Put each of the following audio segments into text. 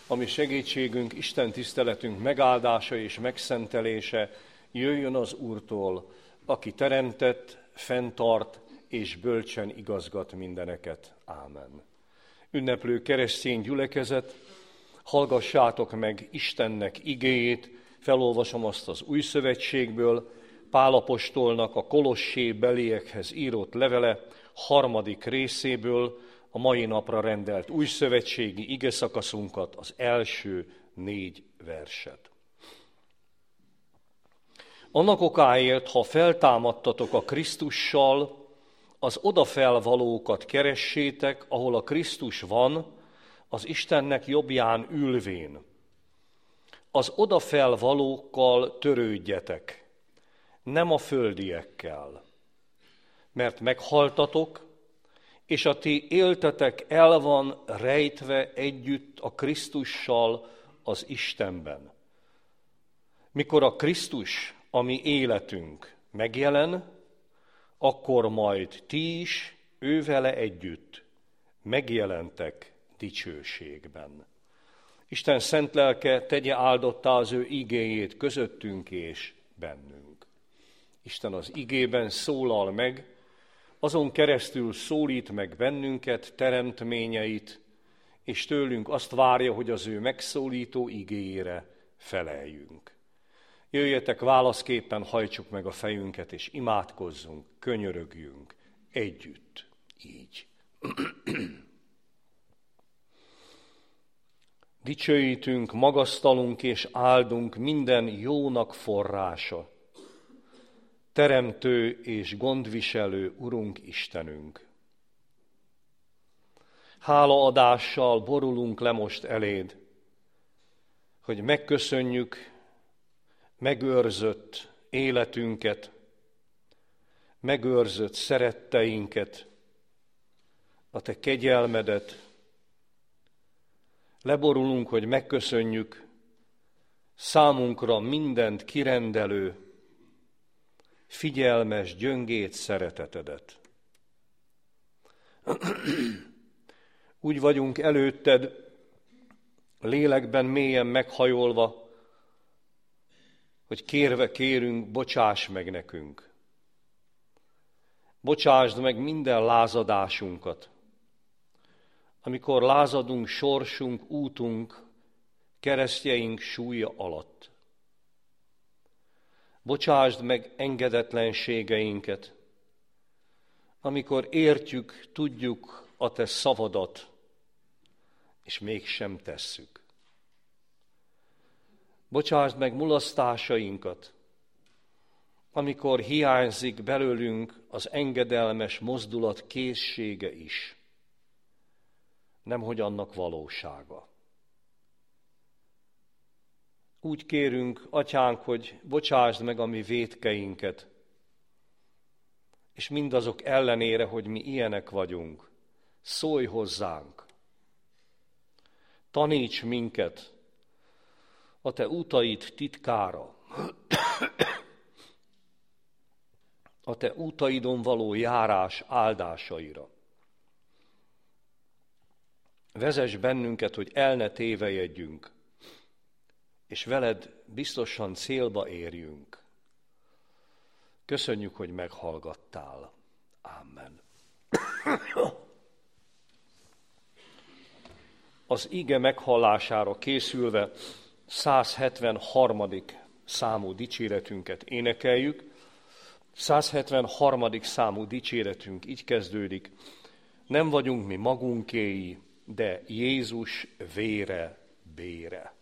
ami segítségünk, Isten tiszteletünk megáldása és megszentelése jöjjön az Úrtól, aki teremtett, fenntart és bölcsen igazgat mindeneket. Ámen. Ünneplő keresztény gyülekezet, hallgassátok meg Istennek igéjét, felolvasom azt az Új Szövetségből, Pál apostolnak a Kolossé beliekhez írott levele 3. részéből, a mai napra rendelt újszövetségi igeszakaszunkat, az első 4 verset. Annak okáért, ha feltámadtatok a Krisztussal, az odafelvalókat keressétek, ahol a Krisztus van, az Istennek jobbján ülvén. Az odafelvalókkal törődjetek, nem a földiekkel, mert meghaltatok, és a ti éltetek el van rejtve együtt a Krisztussal az Istenben. Mikor a Krisztus, a mi életünk megjelen, akkor majd ti is ővele együtt megjelentek dicsőségben. Isten szent lelke tegye áldottá az ő igéjét közöttünk és bennünk. Isten az igében szólal meg, azon keresztül szólít meg bennünket, teremtményeit, és tőlünk azt várja, hogy az ő megszólító igéjére feleljünk. Jöjjetek, válaszképpen hajtsuk meg a fejünket, és imádkozzunk, könyörögjünk együtt, így. Dicsőítünk, magasztalunk és áldunk minden jónak forrása, teremtő és gondviselő Urunk Istenünk. Hálaadással borulunk le most eléd, hogy megköszönjük megőrzött életünket, megőrzött szeretteinket, a te kegyelmedet. Leborulunk, hogy megköszönjük számunkra mindent kirendelő, figyelmes, gyöngét szeretetedet. Úgy vagyunk előtted, lélekben mélyen meghajolva, hogy kérve kérünk, bocsáss meg nekünk. Bocsásd meg minden lázadásunkat. Amikor lázadunk sorsunk, útunk, keresztjeink súlya alatt. Bocsásd meg engedetlenségeinket, amikor értjük, tudjuk a te szavadat, és mégsem tesszük. Bocsásd meg mulasztásainkat, amikor hiányzik belőlünk az engedelmes mozdulat készsége is, nemhogy annak valósága. Úgy kérünk, Atyánk, hogy bocsásd meg a mi vétkeinket, és mindazok ellenére, hogy mi ilyenek vagyunk, szólj hozzánk, taníts minket a te utaid titkára, a te utaidon való járás áldásaira. Vezess bennünket, hogy el ne tévejedjünk, és veled biztosan célba érjünk. Köszönjük, hogy meghallgattál. Amen. Az ige meghallására készülve 173. számú dicséretünket énekeljük. 173. számú dicséretünk így kezdődik. Nem vagyunk mi magunkéi, de Jézus vére bére.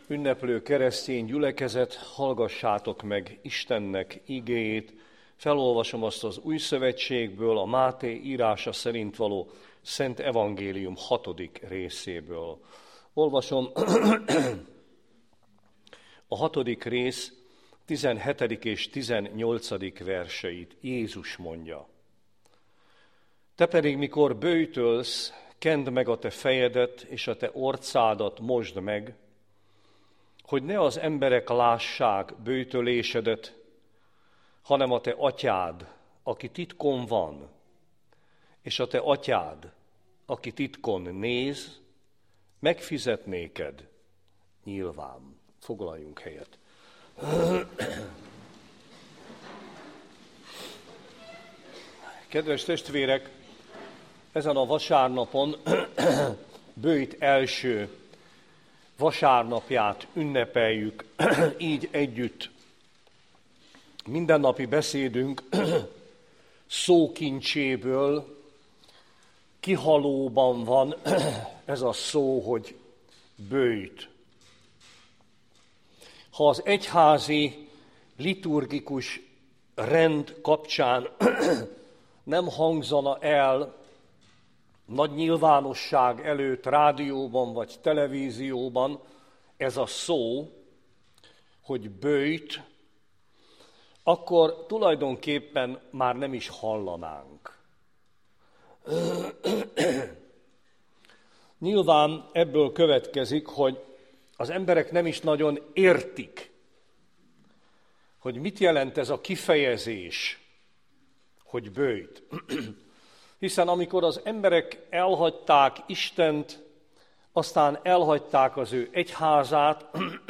ünneplő keresztény gyülekezet, hallgassátok meg Istennek igéjét. Felolvasom azt az Új Szövetségből, a Máté írása szerint való Szent Evangélium 6. részéből. Olvasom a 6. rész 17. és 18. verseit. Jézus mondja: Te pedig, mikor böjtölsz, kend meg a te fejedet, és a te orcádat mosd meg, hogy ne az emberek lássák böjtölésedet, hanem a te atyád, aki titkon van, és a te atyád, aki titkon néz, megfizet néked nyilván. Foglaljunk helyet. Kedves testvérek, ezen a vasárnapon böjt első vasárnapját ünnepeljük így együtt. Mindennapi beszédünk szókincséből kihalóban van ez a szó, hogy böjt. Ha az egyházi liturgikus rend kapcsán nem hangzana el nagy nyilvánosság előtt, rádióban vagy televízióban ez a szó, hogy böjt, akkor tulajdonképpen már nem is hallanánk. Nyilván ebből következik, hogy az emberek nem is nagyon értik, hogy mit jelent ez a kifejezés, hogy böjt. Hiszen amikor az emberek elhagyták Istent, aztán elhagyták az ő egyházát,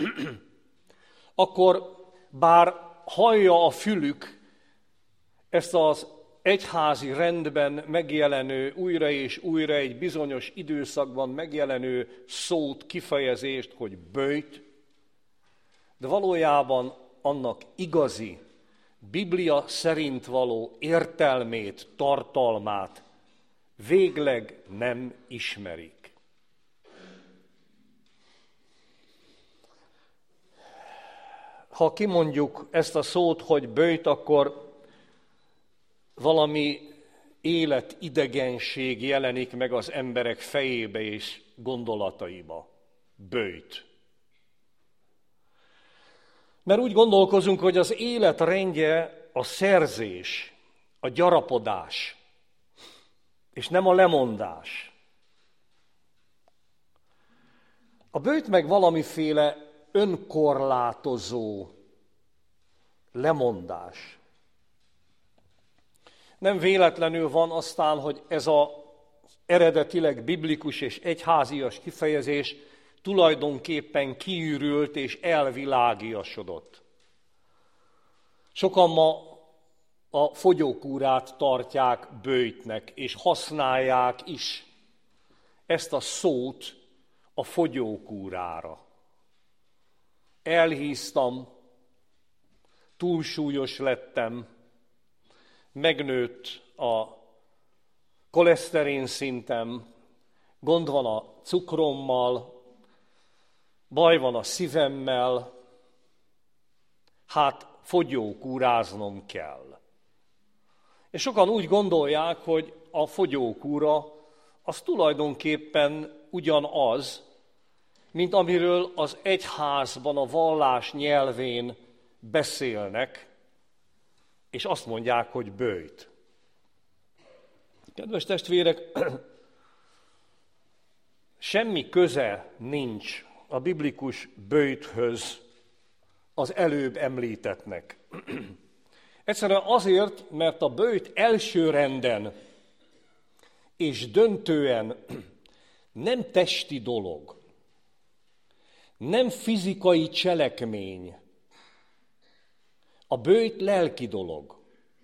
akkor bár hallja a fülük ezt az egyházi rendben megjelenő, újra és újra egy bizonyos időszakban megjelenő szót, kifejezést, hogy böjt, de valójában annak igazi, Biblia szerint való értelmét, tartalmát végleg nem ismerik. Ha kimondjuk ezt a szót, hogy böjt, akkor valami életidegenség jelenik meg az emberek fejébe és gondolataiba. Böjt. Mert úgy gondolkozunk, hogy az élet rendje a szerzés, a gyarapodás, és nem a lemondás. A böjt meg valamiféle önkorlátozó lemondás. Nem véletlenül van aztán, hogy ez az eredetileg biblikus és egyházias kifejezés tulajdonképpen kiürült és elvilágiasodott. Sokan ma a fogyókúrát tartják böjtnek, és használják is ezt a szót a fogyókúrára. Elhíztam, túlsúlyos lettem, megnőtt a koleszterin szintem, gond van a cukrommal, baj van a szívemmel, hát fogyókúráznom kell. És sokan úgy gondolják, hogy a fogyókúra az tulajdonképpen ugyanaz, mint amiről az egyházban a vallás nyelvén beszélnek, és azt mondják, hogy böjt. Kedves testvérek, semmi köze nincs a biblikus böjthöz az előbb említettnek. Egyszerűen azért, mert a böjt elsőrenden és döntően nem testi dolog, nem fizikai cselekmény. A böjt lelki dolog.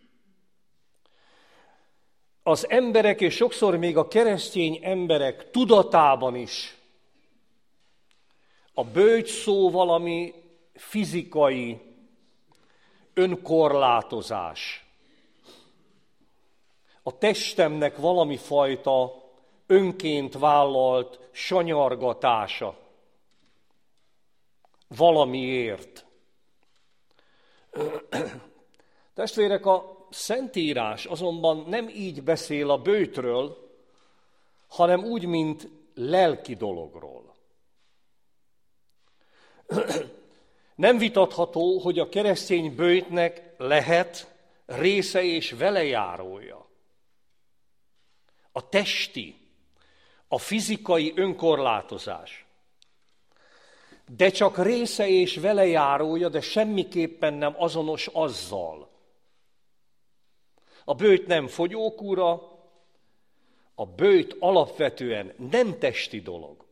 Az emberek, és sokszor még a keresztény emberek tudatában is a böjt szó valami fizikai önkorlátozás. A testemnek valami fajta önként vállalt sanyargatása. valamiért. Testvérek, a Szentírás azonban nem így beszél a böjtről, hanem úgy, mint lelki dologról. Nem vitatható, hogy a keresztény böjtnek lehet része és velejárója. A testi, a fizikai önkorlátozás. De csak része és velejárója, de semmiképpen nem azonos azzal. A böjt nem fogyókúra, a böjt alapvetően nem testi dolog.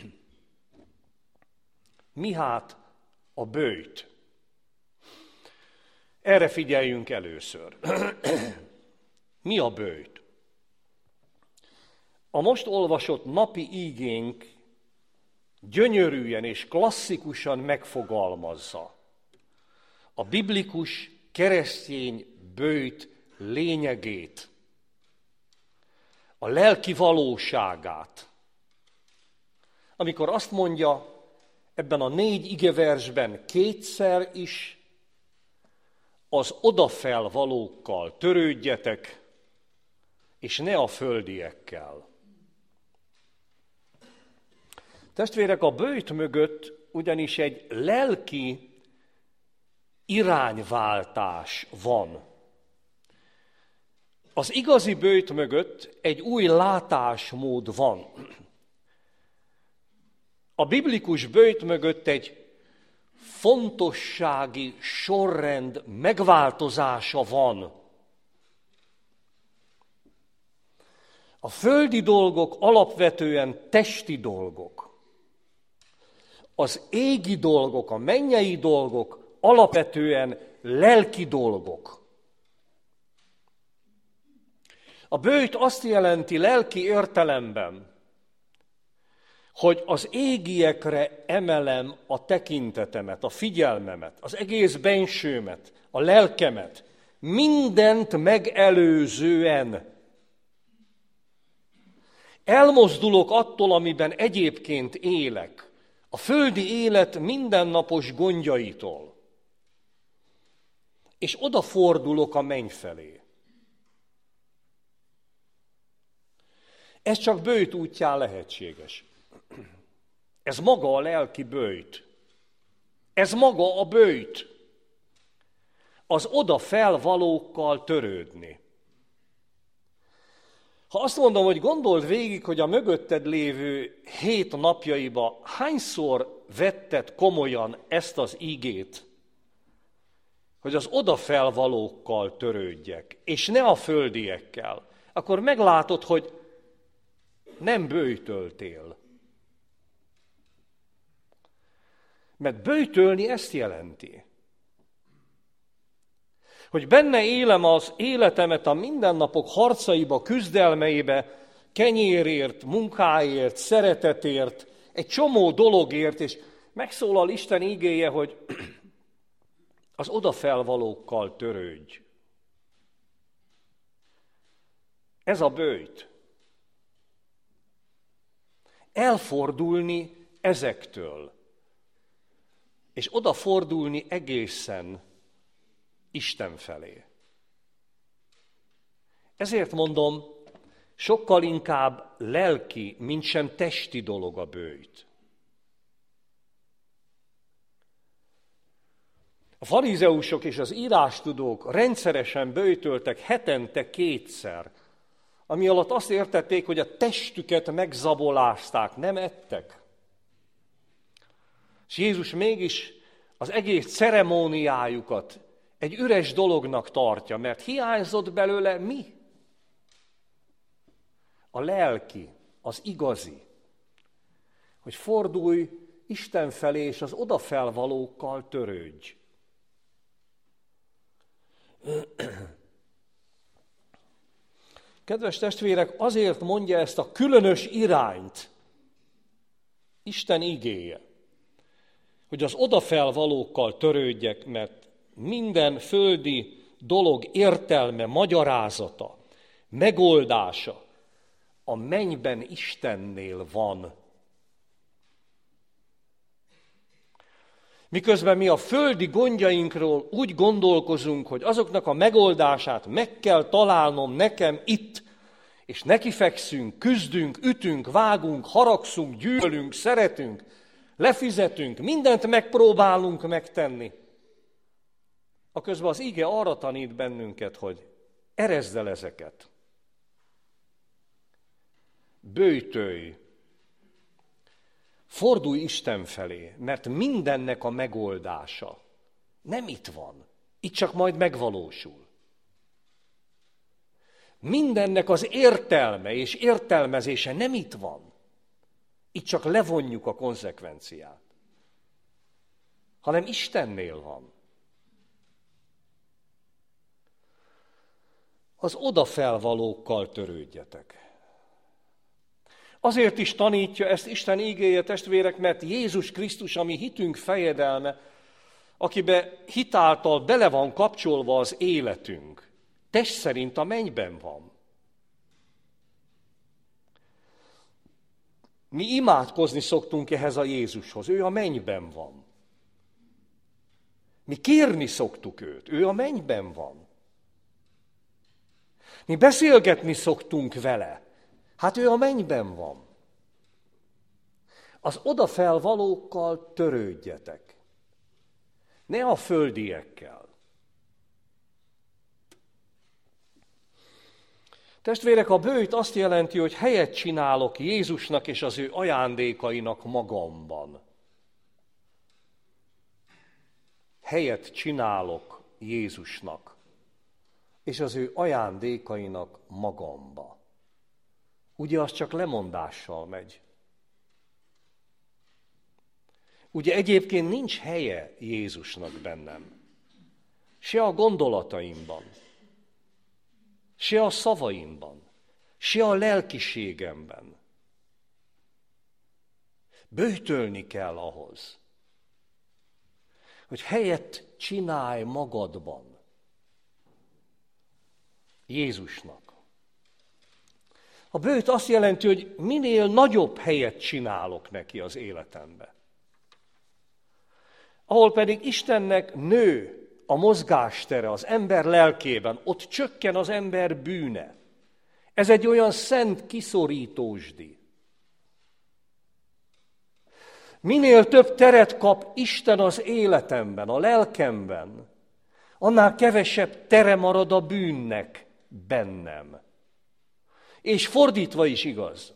Mi hát a böjt? Erre figyeljünk először. Mi a böjt? A most olvasott napi ígénk gyönyörűen és klasszikusan megfogalmazza a biblikus keresztény böjt lényegét, a lelki valóságát. Amikor azt mondja ebben a 4 igeversben kétszer is, az odafelvalókkal törődjetek, és ne a földiekkel. Testvérek, a böjt mögött ugyanis egy lelki irányváltás van. Az igazi böjt mögött egy új látásmód van. A biblikus böjt mögött egy fontossági sorrend megváltozása van. A földi dolgok alapvetően testi dolgok. Az égi dolgok, a mennyei dolgok alapvetően lelki dolgok. A böjt azt jelenti lelki értelemben, hogy az égiekre emelem a tekintetemet, a figyelmemet, az egész bensőmet, a lelkemet, mindent megelőzően. Elmozdulok attól, amiben egyébként élek, a földi élet mindennapos gondjaitól, és odafordulok a menny felé. Ez csak böjt útján lehetséges. Ez maga a lelki böjt. Ez maga a böjt. Az odafelvalókkal törődni. Ha azt mondom, hogy gondold végig, hogy a mögötted lévő 7 napjaiba hányszor vetted komolyan ezt az ígét, hogy az odafelvalókkal törődjek, és ne a földiekkel, akkor meglátod, hogy nem böjtöltél. Mert böjtölni ezt jelenti, hogy benne élem az életemet a mindennapok harcaiba, küzdelmeibe, kenyérért, munkáért, szeretetért, egy csomó dologért, és megszólal Isten ígéje, hogy az odafelvalókkal törődj. Ez a böjt. Elfordulni ezektől, és odafordulni egészen Isten felé. Ezért mondom, sokkal inkább lelki, mint sem testi dolog a böjt. A farizeusok és az írástudók rendszeresen böjtöltek hetente 2-szer, ami alatt azt értették, hogy a testüket megzabolázták, nem ettek. És Jézus mégis az egész ceremóniájukat egy üres dolognak tartja, mert hiányzott belőle mi? A lelki, az igazi. Hogy fordulj Isten felé, és az odafelvalókkal törődj. Kedves testvérek, azért mondja ezt a különös irányt Isten igéje, hogy az odafelvalókkal törődjek, mert minden földi dolog értelme, magyarázata, megoldása a mennyben Istennél van. Miközben mi a földi gondjainkról úgy gondolkozunk, hogy azoknak a megoldását meg kell találnom nekem itt, és nekifekszünk, küzdünk, ütünk, vágunk, haragszunk, gyűlölünk, szeretünk, lefizetünk, mindent megpróbálunk megtenni. Aközben az ige arra tanít bennünket, hogy erezd el ezeket. Böjtölj, fordulj Isten felé, mert mindennek a megoldása nem itt van, itt csak majd megvalósul. Mindennek az értelme és értelmezése nem itt van, itt csak levonjuk a konzekvenciát, hanem Istennél van. Az odafelvalókkal törődjetek. Azért is tanítja ezt Isten igéje, testvérek, mert Jézus Krisztus, a mi hitünk fejedelme, akibe hitáltal bele van kapcsolva az életünk, test szerint a mennyben van. Mi imádkozni szoktunk ehhez a Jézushoz, ő a mennyben van. Mi kérni szoktuk őt, ő a mennyben van. Mi beszélgetni szoktunk vele, hát ő a mennyben van. Az odafelvalókkal törődjetek, ne a földiekkel. Testvérek, a böjt azt jelenti, hogy helyet csinálok Jézusnak és az ő ajándékainak magamban. Helyet csinálok Jézusnak és az ő ajándékainak magamba. Ugye az csak lemondással megy. Ugye egyébként nincs helye Jézusnak bennem. Se a gondolataimban, se a szavaimban, se a lelkiségemben. Böjtölni kell ahhoz, hogy helyet csinálj magadban Jézusnak. A böjt azt jelenti, hogy minél nagyobb helyet csinálok neki az életembe. Ahol pedig Istennek nő a mozgástere az ember lelkében, ott csökken az ember bűne. Ez egy olyan szent kiszorítósdi. Minél több teret kap Isten az életemben, a lelkemben, annál kevesebb tere marad a bűnnek bennem. És fordítva is igaz.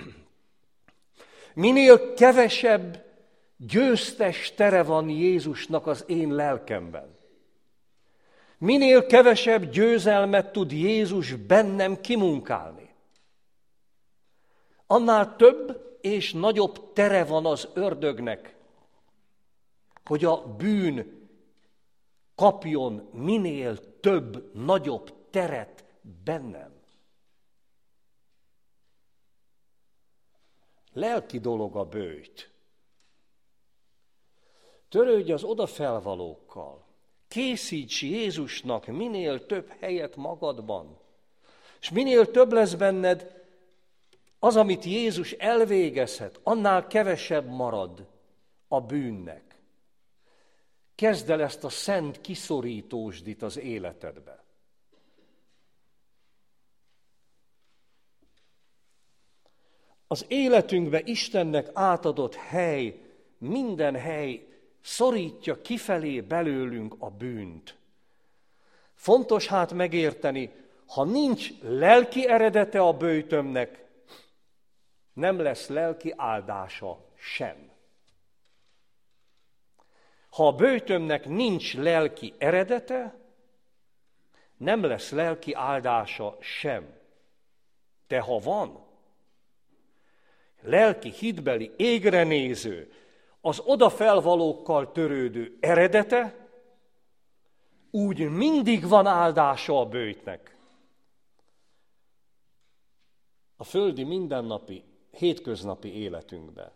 Minél kevesebb győztes tere van Jézusnak az én lelkemben, minél kevesebb győzelmet tud Jézus bennem kimunkálni, annál több és nagyobb tere van az ördögnek, hogy a bűn kapjon minél több, nagyobb teret bennem. Lelki dolog a böjt. Törődj az odafelvalókkal. Készíts Jézusnak minél több helyet magadban. És minél több lesz benned az, amit Jézus elvégezhet, annál kevesebb marad a bűnnek. Kezd el ezt a szent kiszorítósdit az életedbe. Az életünkbe Istennek átadott hely, minden hely szorítja kifelé belőlünk a bűnt. Fontos hát megérteni, ha nincs lelki eredete a böjtömnek, nem lesz lelki áldása sem. Ha a böjtömnek nincs lelki eredete, nem lesz lelki áldása sem. De ha van, lelki, hitbeli, égre néző, az odafelvalókkal törődő eredete, úgy mindig van áldása a böjtnek. A földi mindennapi, hétköznapi életünkbe.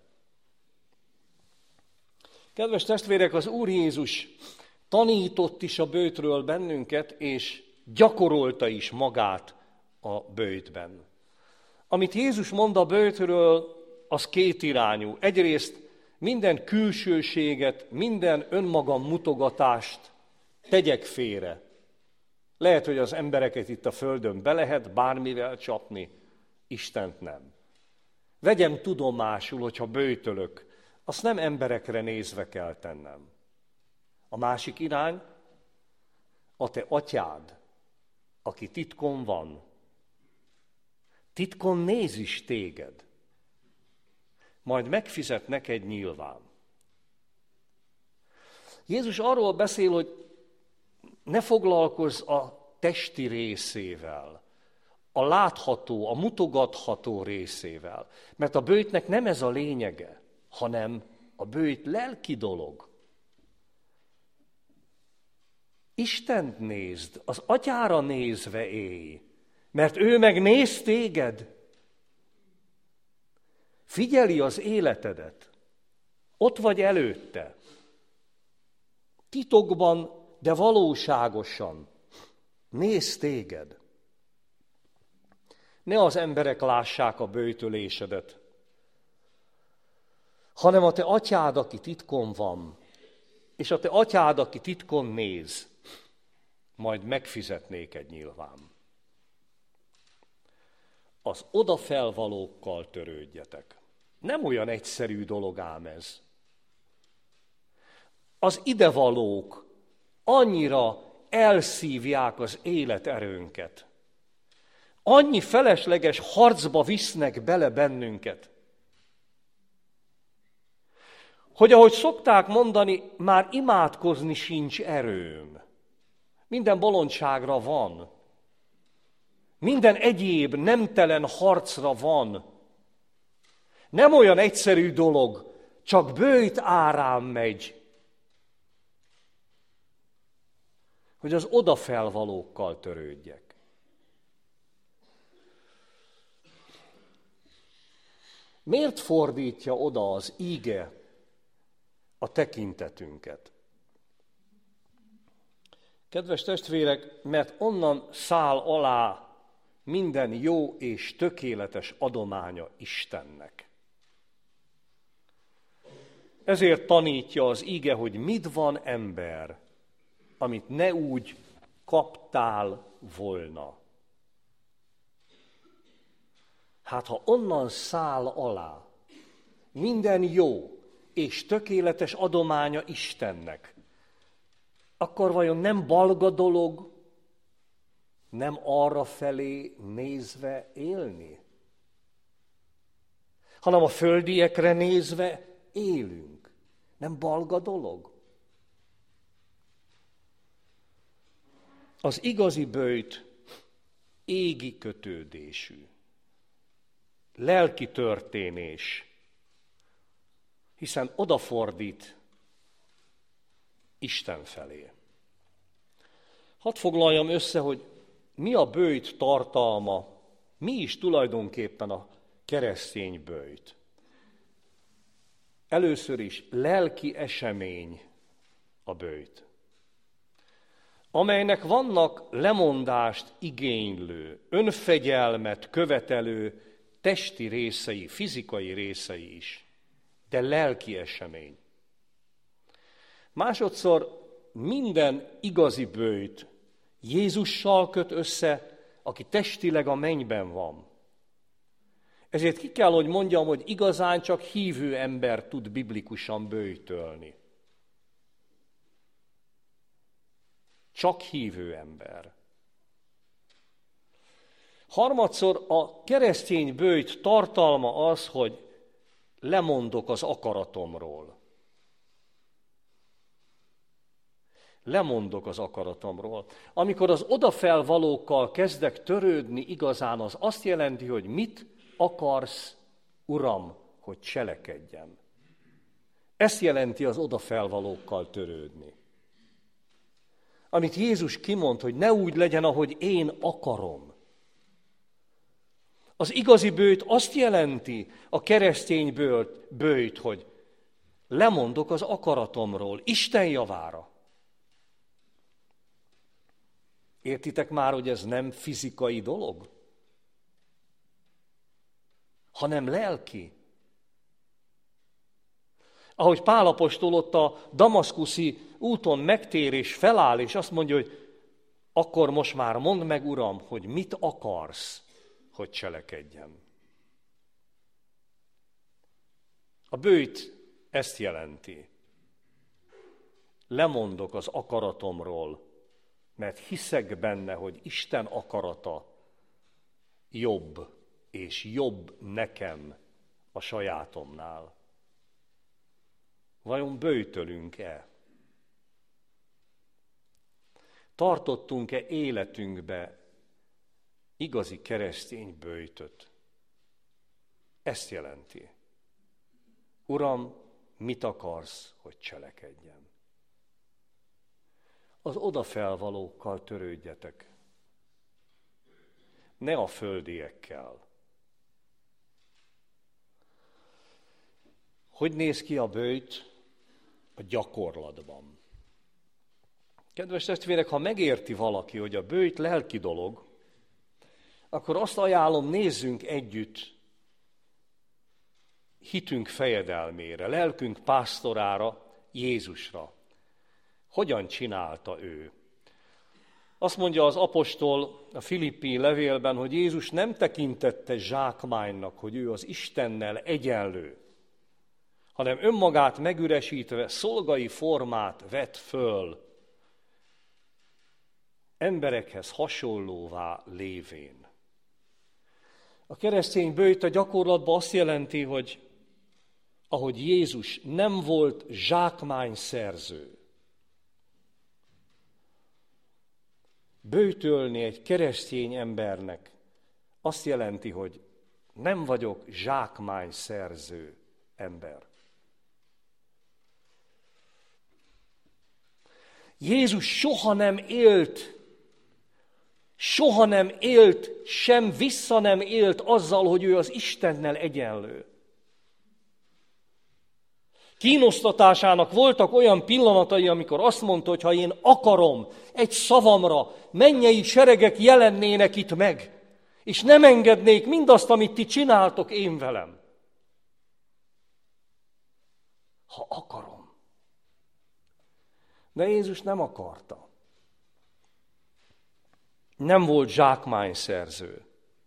Kedves testvérek, az Úr Jézus tanított is a böjtről bennünket, és gyakorolta is magát a böjtben. Amit Jézus mond a böjtről, az kétirányú. Egyrészt minden külsőséget, minden önmagam mutogatást tegyek félre. Lehet, hogy az embereket itt a földön be lehet bármivel csapni, Istent nem. Vegyem tudomásul, hogyha böjtölök, azt nem emberekre nézve kell tennem. A másik irány, a te atyád, aki titkon van, titkon néz is téged, majd megfizet neked nyilván. Jézus arról beszél, hogy ne foglalkozz a testi részével, a látható, a mutogatható részével, mert a böjtnek nem ez a lényege, hanem a böjt lelki dolog. Istent nézd, az atyára nézve élj, mert ő meg néz téged. Figyeli az életedet, ott vagy előtte. Titokban, de valóságosan néz téged. Ne az emberek lássák a böjtölésedet, hanem a te atyád, aki titkon van, és a te atyád, aki titkon néz, majd megfizet néked nyilván. Az odafelvalókkal törődjetek. Nem olyan egyszerű dolog ám ez. Az idevalók annyira elszívják az életerőnket. Annyi felesleges harcba visznek bele bennünket, hogy ahogy szokták mondani, már imádkozni sincs erőm. Minden bolondságra van. Minden egyéb nemtelen harcra van. Nem olyan egyszerű dolog, csak böjt árán megy, hogy az odafelvalókkal törődjek. Miért fordítja oda az íge a tekintetünket? Kedves testvérek, mert onnan száll alá minden jó és tökéletes adománya Istennek. Ezért tanítja az íge, hogy mit van ember, amit ne úgy kaptál volna. Hát ha onnan száll alá minden jó és tökéletes adománya Istennek, akkor vajon nem balga dolog, nem arra felé nézve élni, hanem a földiekre nézve élünk. Nem balga dolog? Az igazi böjt égi kötődésű, lelki történés, hiszen odafordít Isten felé. Hadd foglaljam össze, hogy mi a böjt tartalma, mi is tulajdonképpen a keresztény böjt. Először is lelki esemény a böjt, amelynek vannak lemondást igénylő, önfegyelmet követelő testi részei, fizikai részei is, de lelki esemény. Másodszor minden igazi böjt Jézussal köt össze, aki testileg a mennyben van. Ezért ki kell, hogy mondjam, hogy igazán csak hívő ember tud biblikusan böjtölni. Csak hívő ember. Harmadszor a keresztény böjt tartalma az, hogy lemondok az akaratomról. Lemondok az akaratomról. Amikor az odafelvalókkal kezdek törődni, igazán az azt jelenti, hogy mit akarsz, Uram, hogy cselekedjem. Ezt jelenti az odafelvalókkal törődni. Amit Jézus kimond, hogy ne úgy legyen, ahogy én akarom. Az igazi böjt azt jelenti, a keresztény böjt, hogy lemondok az akaratomról, Isten javára. Értitek már, hogy ez nem fizikai dolog, hanem lelki. Ahogy Pál apostol ott a damaszkuszi úton megtér és feláll, és azt mondja, hogy akkor most már mondd meg, Uram, hogy mit akarsz, hogy cselekedjem. A böjt ezt jelenti. Lemondok az akaratomról, mert hiszek benne, hogy Isten akarata jobb, és jobb nekem a sajátomnál. Vajon böjtölünk-e? Tartottunk-e életünkbe igazi keresztény böjtöt? Ezt jelenti. Uram, mit akarsz, hogy cselekedjem? Az odafelvalókkal törődjetek. Ne a földiekkel. Hogy néz ki a böjt a gyakorlatban? Kedves testvérek, ha megérti valaki, hogy a böjt lelki dolog, akkor azt ajánlom, nézzünk együtt hitünk fejedelmére, lelkünk pásztorára, Jézusra. Hogyan csinálta ő? Azt mondja az apostol a Filippi levélben, hogy Jézus nem tekintette zsákmánynak, hogy ő az Istennel egyenlő, hanem önmagát megüresítve szolgai formát vett föl, emberekhez hasonlóvá lévén. A keresztény böjt a gyakorlatban azt jelenti, hogy ahogy Jézus nem volt zsákmányszerző, böjtölni egy keresztény embernek azt jelenti, hogy nem vagyok zsákmányszerző ember. Jézus soha nem élt, sem vissza nem élt azzal, hogy ő az Istennel egyenlő. Kínosztatásának voltak olyan pillanatai, amikor azt mondta, hogy ha én akarom, egy szavamra mennyei seregek jelennének itt meg, és nem engednék mindazt, amit ti csináltok én velem. Ha akarom. De Jézus nem akarta. Nem volt zsákmányszerző.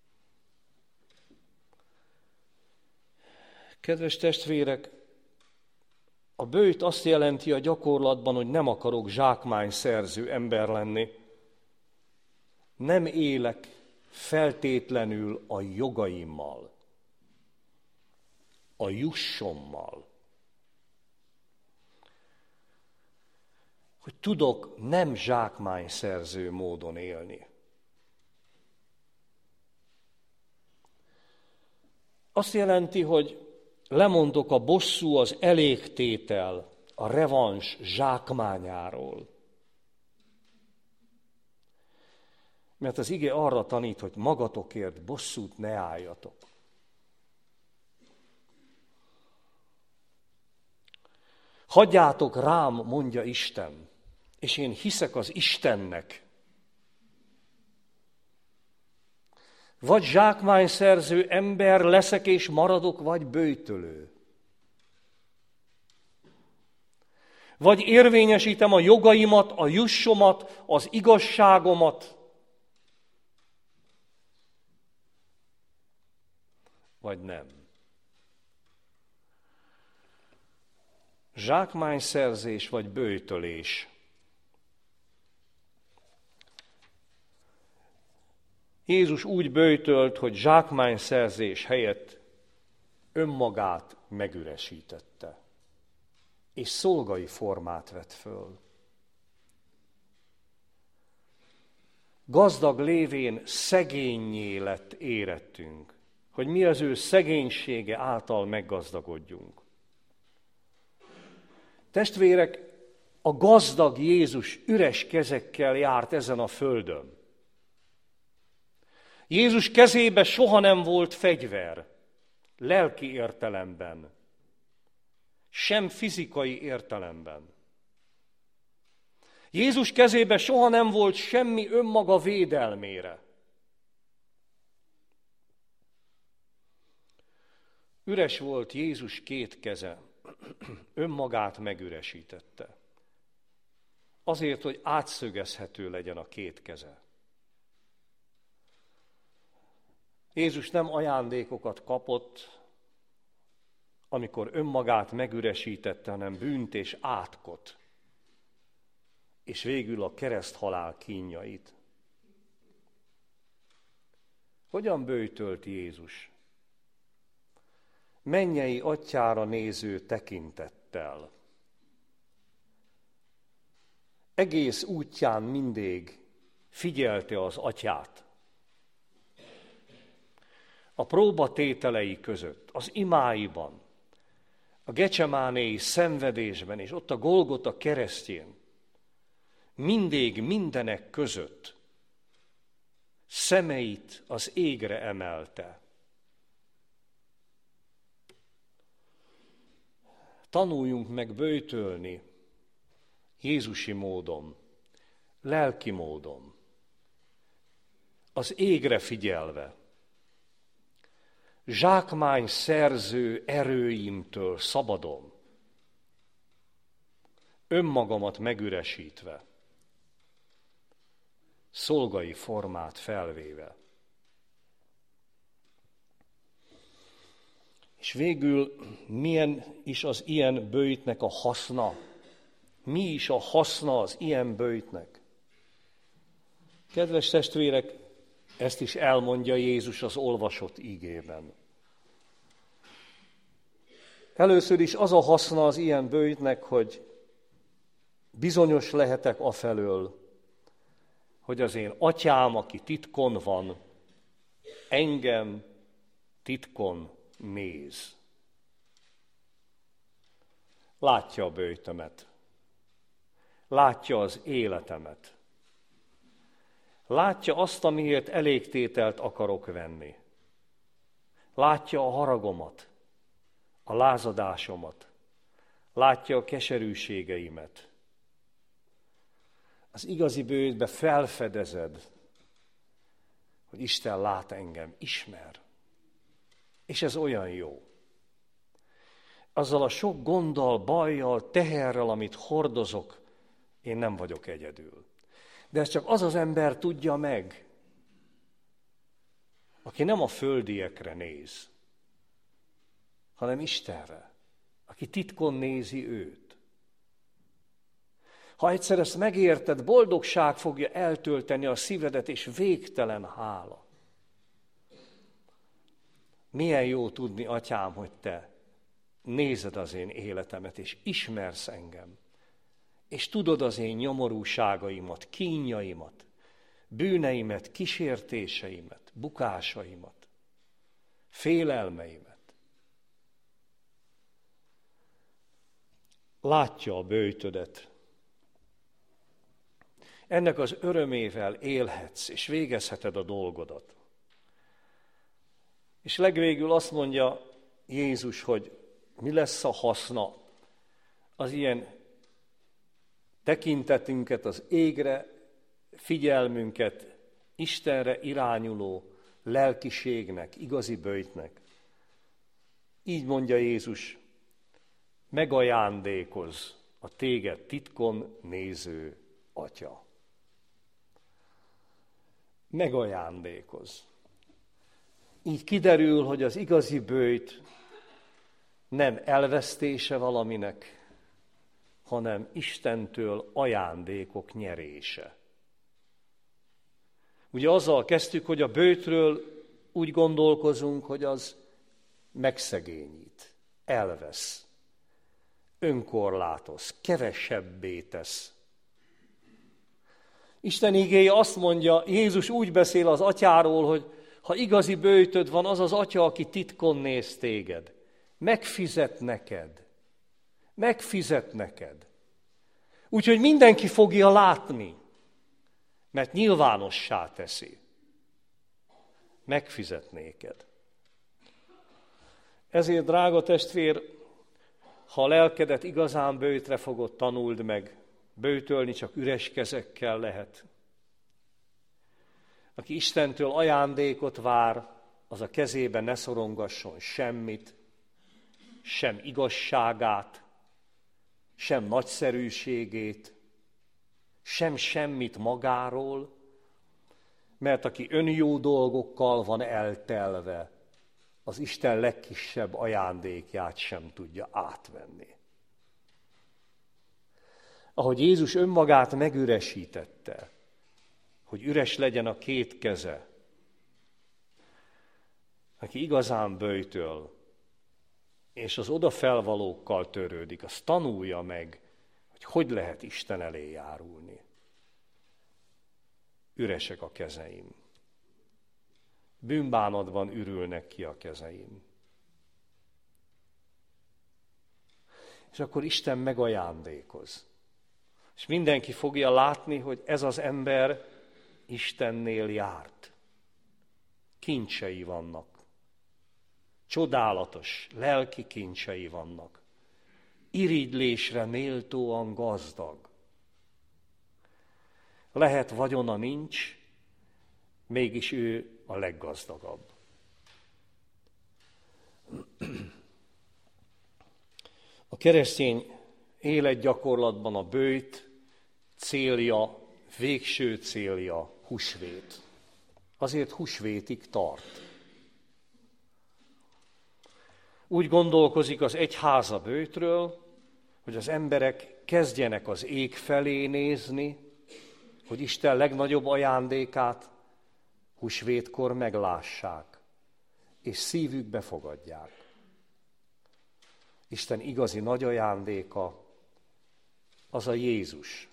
Kedves testvérek, a böjt azt jelenti a gyakorlatban, hogy nem akarok zsákmányszerző ember lenni. Nem élek feltétlenül a jogaimmal, a jussommal. Hogy tudok nem zsákmányszerző módon élni. Azt jelenti, hogy lemondok a bosszú, az elégtétel, a revans zsákmányáról. Mert az ige arra tanít, hogy magatokért bosszút ne álljatok. Hagyjátok rám, mondja Isten, és én hiszek az Istennek. Vagy zsákmányszerző ember leszek és maradok, vagy böjtölő. Vagy érvényesítem a jogaimat, a jussomat, az igazságomat, vagy nem. Zsákmányszerzés vagy böjtölés. Jézus úgy böjtölt, hogy zsákmányszerzés helyett önmagát megüresítette, és szolgai formát vett föl. Gazdag lévén szegénnyé lett érettünk, hogy mi az ő szegénysége által meggazdagodjunk. Testvérek, a gazdag Jézus üres kezekkel járt ezen a földön. Jézus kezébe soha nem volt fegyver, lelki értelemben, sem fizikai értelemben. Jézus kezébe soha nem volt semmi önmaga védelmére. Üres volt Jézus két keze. önmagát megüresítette. Azért, hogy átszögezhető legyen a két keze. Jézus nem ajándékokat kapott, amikor önmagát megüresítette, hanem bűnt és átkot, és végül a kereszthalál kínjait. Hogyan böjtölt Jézus? Mennyei atyára néző tekintettel. Egész útján mindig figyelte az atyát. A próbatételei között, az imáiban, a gecsemánéi szenvedésben, és ott a Golgota keresztjén, mindig mindenek között szemeit az égre emelte. Tanuljunk meg böjtölni jézusi módon, lelki módon, az égre figyelve, zsákmány szerző erőimtől szabadon, önmagamat megüresítve, szolgai formát felvéve. És végül milyen is az ilyen böjtnek a haszna? Mi is a haszna az ilyen böjtnek? Kedves testvérek, ezt is elmondja Jézus az olvasott ígében. Először is az a haszna az ilyen böjtnek, hogy bizonyos lehetek afelől, hogy az én atyám, aki titkon van, engem titkon néz. Látja a böjtömet, látja az életemet, látja azt, amiért elégtételt akarok venni. Látja a haragomat, a lázadásomat, látja a keserűségeimet. Az igazi böjtbe felfedezed, hogy Isten lát engem, ismer. És ez olyan jó. Azzal a sok gonddal, bajjal, teherrel, amit hordozok, én nem vagyok egyedül. De ezt csak az az ember tudja meg, aki nem a földiekre néz, hanem Istenre, aki titkon nézi őt. Ha egyszer ezt megérted, boldogság fogja eltölteni a szívedet, és végtelen hála. Milyen jó tudni, atyám, hogy te nézed az én életemet, és ismersz engem, és tudod az én nyomorúságaimat, kínjaimat, bűneimet, kísértéseimet, bukásaimat, félelmeimet. Látja a böjtödet. Ennek az örömével élhetsz, és végezheted a dolgodat. És legvégül azt mondja Jézus, hogy mi lesz a haszna az ilyen tekintetünket, az égre, figyelmünket Istenre irányuló lelkiségnek, igazi böjtnek. Így mondja Jézus, megajándékoz a téged titkon néző Atya. Megajándékoz. Így kiderül, hogy az igazi böjt nem elvesztése valaminek, hanem Istentől ajándékok nyerése. Ugye azzal kezdtük, hogy a böjtről úgy gondolkozunk, hogy az megszegényít, elvesz, önkorlátoz, kevesebbé tesz. Isten igéje azt mondja, Jézus úgy beszél az atyáról, hogy ha igazi böjtöd van, az az atya, aki titkon néz téged. Megfizet neked. Megfizet neked. Úgyhogy mindenki fogja látni, mert nyilvánossá teszi. Megfizet néked. Ezért, drága testvér, ha a lelkedet igazán böjtre fogod, tanuld meg, böjtölni csak üres kezekkel lehet. Aki Istentől ajándékot vár, az a kezébe ne szorongasson semmit, sem igazságát, sem nagyszerűségét, sem semmit magáról, mert aki önjó dolgokkal van eltelve, az Isten legkisebb ajándékját sem tudja átvenni. Ahogy Jézus önmagát megüresítette, hogy üres legyen a két keze, aki igazán böjtöl, és az odafelvalókkal törődik, az tanulja meg, hogy lehet Isten elé járulni. Üresek a kezeim. Bűnbánatban ürülnek ki a kezeim. És akkor Isten megajándékoz. És mindenki fogja látni, hogy ez az ember Istennél járt. Kincsei vannak. Csodálatos lelki kincsei vannak. Irigylésre méltóan gazdag. Lehet vagyona nincs, mégis ő a leggazdagabb. A keresztény életgyakorlatban a böjt célja, végső célja húsvét. Azért húsvétig tart. Úgy gondolkozik az egyház a böjtről, hogy az emberek kezdjenek az ég felé nézni, hogy Isten legnagyobb ajándékát húsvétkor meglássák, és szívükbe fogadják. Isten igazi nagy ajándéka az a Jézus.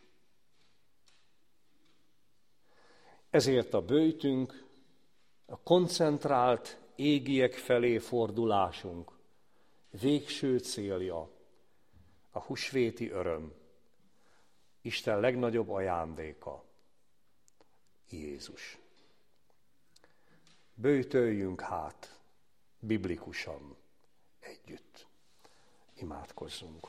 Ezért a böjtünk, a koncentrált égiek felé fordulásunk végső célja a húsvéti öröm, Isten legnagyobb ajándéka, Jézus. Böjtöljünk hát biblikusan együtt. Imádkozzunk.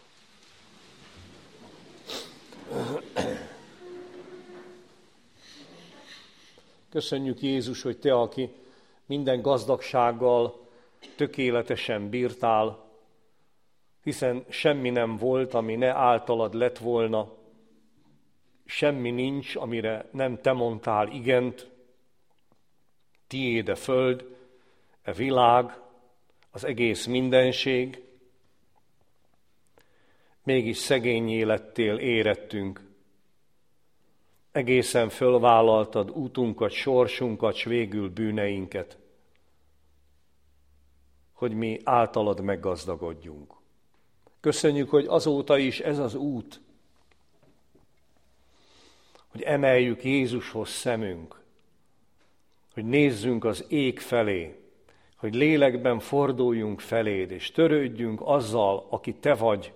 Köszönjük, Jézus, hogy Te, aki minden gazdagsággal tökéletesen bírtál, hiszen semmi nem volt, ami ne általad lett volna, semmi nincs, amire nem Te mondtál igent, tiéd a föld, a világ, az egész mindenség, mégis szegényé lettél, érettünk. Egészen fölvállaltad útunkat, sorsunkat, s végül bűneinket, hogy mi általad meggazdagodjunk. Köszönjük, hogy azóta is ez az út, hogy emeljük Jézushoz szemünk, hogy nézzünk az ég felé, hogy lélekben forduljunk feléd, és törődjünk azzal, aki Te vagy.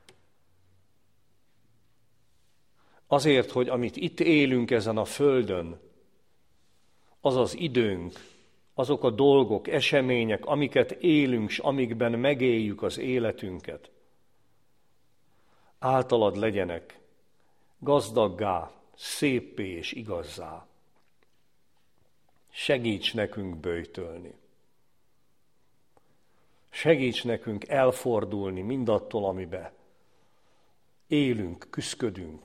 Azért, hogy amit itt élünk ezen a földön, az az időnk, azok a dolgok, események, amiket élünk, s amikben megéljük az életünket, általad legyenek gazdaggá, széppé és igazzá. Segíts nekünk böjtölni. Segíts nekünk elfordulni mindattól, amiben élünk, küszködünk,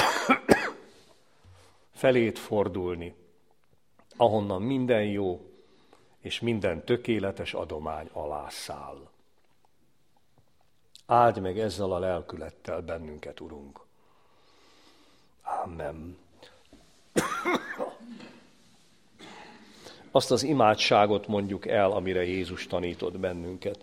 felét fordulni, ahonnan minden jó és minden tökéletes adomány alá száll. Áldj meg ezzel a lelkülettel bennünket, Urunk. Amen. Azt az imádságot mondjuk el, amire Jézus tanított bennünket.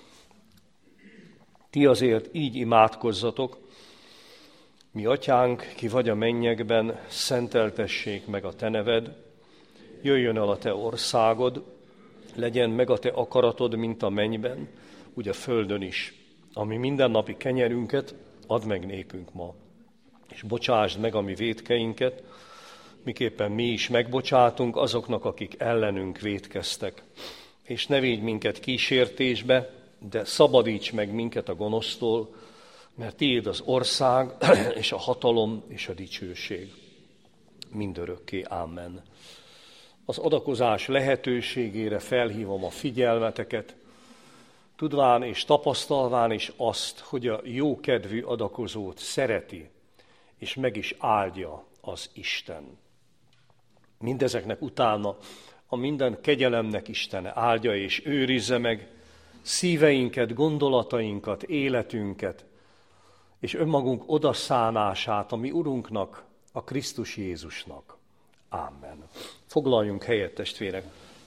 Ti azért így imádkozzatok: mi atyánk, ki vagy a mennyekben, szenteltessék meg a te neved, jöjjön el a te országod, legyen meg a te akaratod, mint a mennyben, úgy a földön is. Ami mindennapi kenyerünket add meg nékünk ma, és bocsásd meg a mi vétkeinket, miképpen mi is megbocsátunk azoknak, akik ellenünk vétkeztek. És ne védj minket kísértésbe, de szabadíts meg minket a gonosztól, mert tiéd az ország, és a hatalom, és a dicsőség mindörökké. Amen. Az adakozás lehetőségére felhívom a figyelmeteket. tudván és tapasztalván is azt, hogy a jókedvű adakozót szereti, és meg is áldja az Isten. Mindezeknek utána a minden kegyelemnek Istene áldja és őrizze meg szíveinket, gondolatainkat, életünket, és önmagunk odaszánását a mi Urunknak, a Krisztus Jézusnak. Amen. Foglaljunk helyet, testvérek,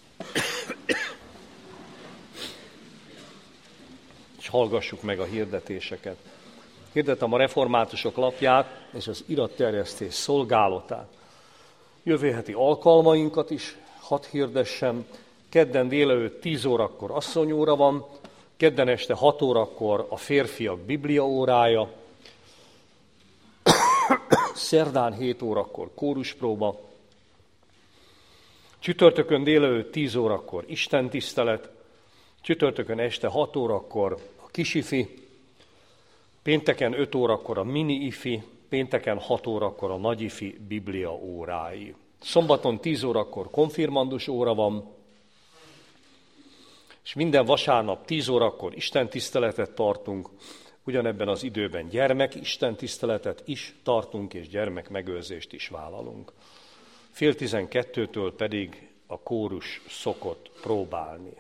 és hallgassuk meg a hirdetéseket. Hirdetem a reformátusok lapját és az iratterjesztés szolgálatát. Jövő heti alkalmainkat is hadd hirdessem. Kedden délelőtt 10 órakor asszonyóra van, kedden este 6 órakor a férfiak bibliaórája, szerdán 7 órakor kóruspróba, csütörtökön délelőtt 10 órakor istentisztelet, csütörtökön este 6 órakor a kisifi, pénteken 5 órakor a mini-ifi, pénteken 6 órakor a nagyifi biblia órái. Szombaton 10 órakor konfirmandus óra van, és minden vasárnap 10 órakor istentiszteletet tartunk, ugyanebben az időben gyermek istentiszteletet is tartunk, és gyermekmegőrzést is vállalunk. 11:30-től pedig a kórus szokott próbálni.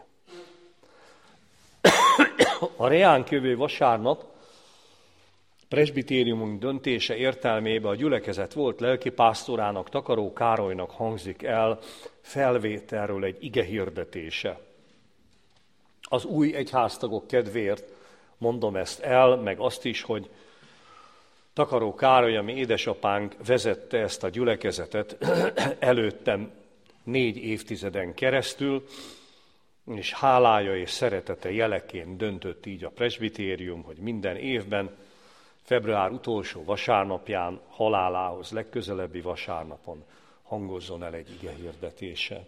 A reánk jövő vasárnap presbitériumunk döntése értelmében a gyülekezet volt lelkipásztorának, Takaró Károlynak hangzik el felvételről egy igehirdetése. Az új egyháztagok kedvéért mondom ezt el, meg azt is, hogy Takaró Károly, ami édesapánk vezette ezt a gyülekezetet előttem 4 évtizeden keresztül, és hálája és szeretete jeleként döntött így a presbitérium, hogy minden évben, február utolsó vasárnapján, halálához legközelebbi vasárnapon hangozzon el egy igehirdetése.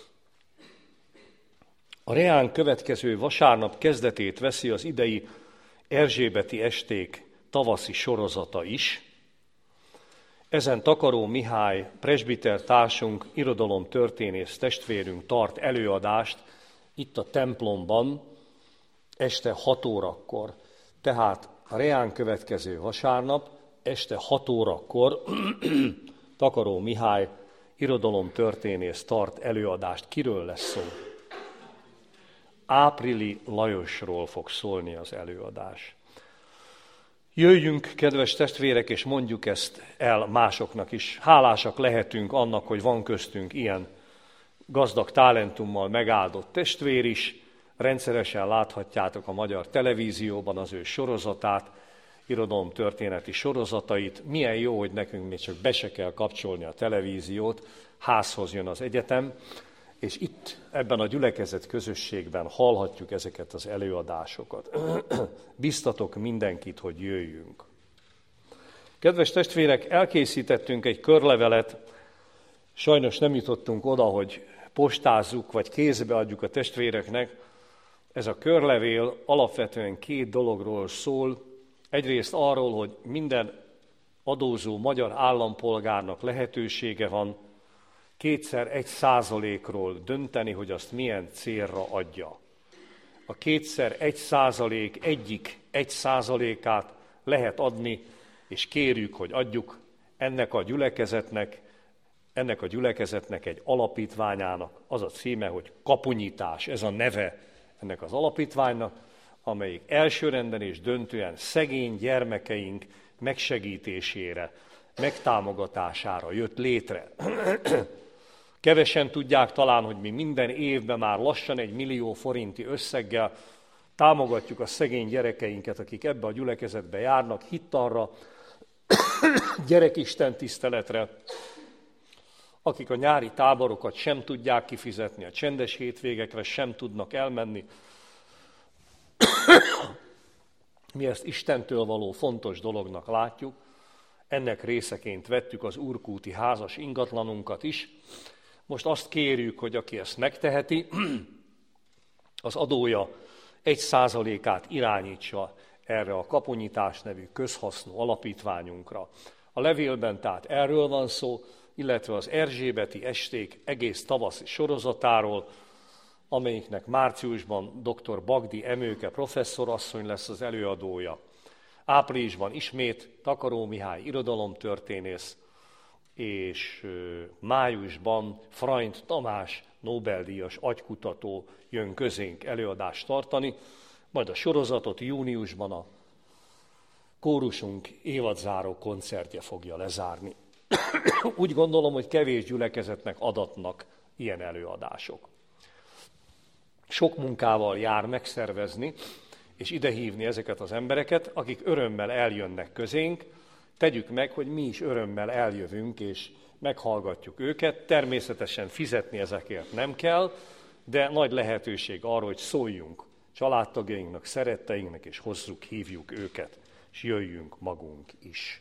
A reánk következő vasárnap kezdetét veszi az idei erzsébeti esték tavaszi sorozata is. Ezen Takaró Mihály presbiter társunk, irodalomtörténész testvérünk tart előadást itt a templomban este 6 órakor. Tehát a reánk következő vasárnap este 6 órakor Takaró Mihály irodalomtörténész tart előadást. Kiről lesz szó? Áprili Lajosról fog szólni az előadás. Jöjjünk, kedves testvérek, és mondjuk ezt el másoknak is. Hálásak lehetünk annak, hogy van köztünk ilyen gazdag talentummal megáldott testvér is. Rendszeresen láthatjátok a magyar televízióban az ő sorozatát, irodalomtörténeti sorozatait. Milyen jó, hogy nekünk még csak be se kell kapcsolni a televíziót, házhoz jön az egyetem, és itt, ebben a gyülekezet közösségben hallhatjuk ezeket az előadásokat. Biztatok mindenkit, hogy jöjjünk. Kedves testvérek, elkészítettünk egy körlevelet, sajnos nem jutottunk oda, hogy postázzuk, vagy kézbe adjuk a testvéreknek. Ez a körlevél alapvetően 2 dologról szól. Egyrészt arról, hogy minden adózó magyar állampolgárnak lehetősége van 2x1%-ról dönteni, hogy azt milyen célra adja. A 2x1% egyik 1%-át lehet adni, és kérjük, hogy adjuk ennek a gyülekezetnek egy alapítványának. Az a címe, hogy Kapunyítás, ez a neve ennek az alapítványnak, amelyik elsőrenden és döntően szegény gyermekeink megsegítésére, megtámogatására jött létre. Kevesen tudják talán, hogy mi minden évben már lassan 1 millió forinti összeggel támogatjuk a szegény gyerekeinket, akik ebbe a gyülekezetbe járnak, hittanra, gyerekistentiszteletre, akik a nyári táborokat sem tudják kifizetni, a csendes hétvégekre sem tudnak elmenni. Mi ezt Istentől való fontos dolognak látjuk, ennek részeként vettük az Úrkúti házas ingatlanunkat is. Most azt kérjük, hogy aki ezt megteheti, az adója 1%-át irányítsa erre a Kapunyítás nevű közhasznú alapítványunkra. A levélben tehát erről van szó, illetve az erzsébeti esték egész tavaszi sorozatáról, amelyiknek márciusban dr. Bagdi Emőke professzorasszony lesz az előadója. Áprilisban ismét Takaró Mihály irodalomtörténész, és májusban Freund Tamás Nobel-díjas agykutató jön közénk előadást tartani, majd a sorozatot júniusban a kórusunk évadzáró koncertje fogja lezárni. Úgy gondolom, hogy kevés gyülekezetnek adatnak ilyen előadások. Sok munkával jár megszervezni és idehívni ezeket az embereket, akik örömmel eljönnek közénk. Tegyük meg, hogy mi is örömmel eljövünk, és meghallgatjuk őket. Természetesen fizetni ezekért nem kell, de nagy lehetőség arra, hogy szóljunk családtagjainknak, szeretteinknek, és hozzuk, hívjuk őket, és jöjjünk magunk is.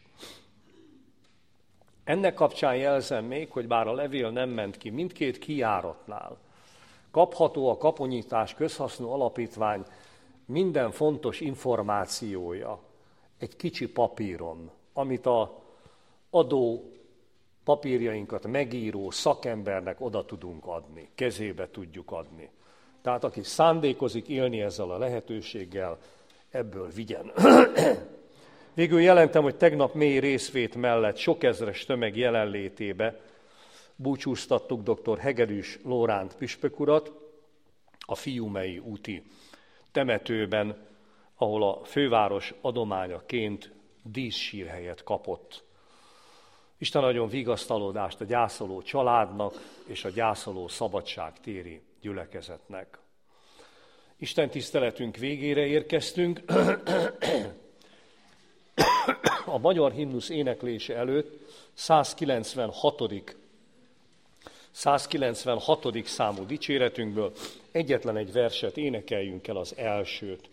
Ennek kapcsán jelzem még, hogy bár a levél nem ment ki mindkét kijáratnál, kapható a Kaponyítás Közhasznú Alapítvány minden fontos információja egy kicsi papíron, amit az adó papírjainkat megíró szakembernek oda tudunk adni, kezébe tudjuk adni. Tehát aki szándékozik élni ezzel a lehetőséggel, ebből vigyen. Végül jelentem, hogy tegnap mély részvét mellett sok ezres tömeg jelenlétébe búcsúztattuk dr. Hegedűs Lóránt püspök urat a Fiumei úti temetőben, ahol a főváros adományaként díszsírhelyet kapott. Isten adjon vigasztalódást a gyászoló családnak és a gyászoló szabadságtéri gyülekezetnek. Isten tiszteletünk végére érkeztünk. A magyar himnusz éneklése előtt 196. számú dicséretünkből egyetlen egy verset énekeljünk el, az elsőt.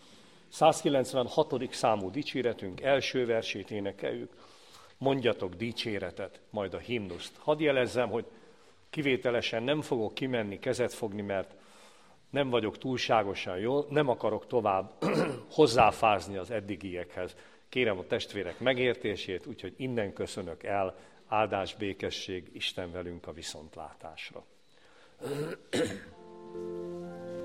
196. számú dicséretünk első versét énekeljük. Mondjatok dicséretet, majd a himnuszt. Hadd jelezzem, hogy kivételesen nem fogok kimenni, kezet fogni, mert nem vagyok túlságosan jól, nem akarok tovább hozzáfázni az eddigiekhez. Kérem a testvérek megértését, úgyhogy innen köszönök el, áldás, békesség, Isten velünk a viszontlátásra.